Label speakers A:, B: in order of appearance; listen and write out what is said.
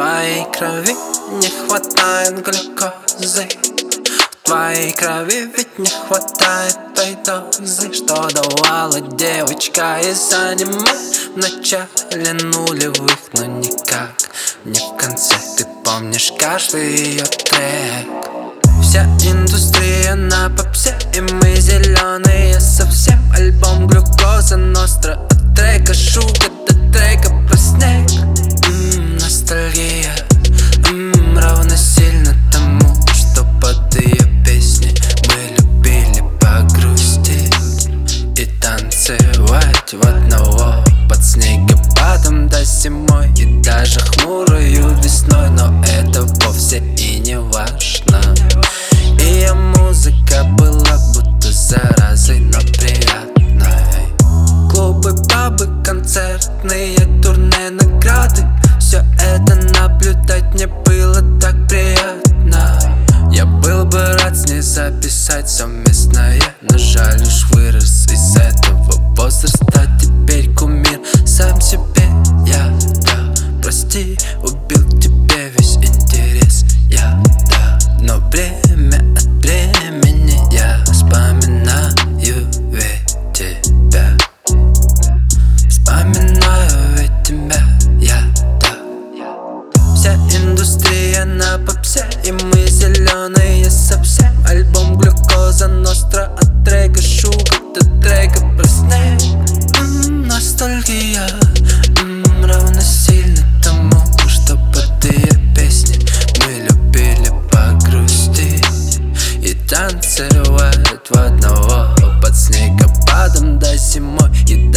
A: твоей крови не хватает глюкозы. В твоей крови ведь не хватает той дозы, что давала девочка из аниме в начале нулевых, но никак не в конце. Ты помнишь каждый ее трек. Вся индустрия на попсе, и мы зеленые совсем. Альбом глюкоза ностра, от трека шуга до трека про снег. Ностальгия равносильно тому, что под ее песни мы любили погрустить и танцевать в одного под снегопадом до зимой, и даже хмурою весной. Но это вовсе и не важно. Ее музыка была будто заразой, но приятной. Клубы, пабы, концертные турне, награды. Все это наблюдать мне было так приятно. Я был бы рад с ней записать совместное, но жаль, уж вырос из этого возраста. Теперь кумир сам себе я, да. Прости, убил тебе весь интерес я, да. Но время от времени я вспоминаю ведь тебя. Вспоминаю ведь тебя я, да. Вся индустрия на попсе, и мы зеленые совсем. Альбом глюкоза ностра, от трека шуга до трека про снег. Ностальгия равносильно тому, что под ее песни мы любили погрустить и танцевать в одного под снегопадом до зимой. И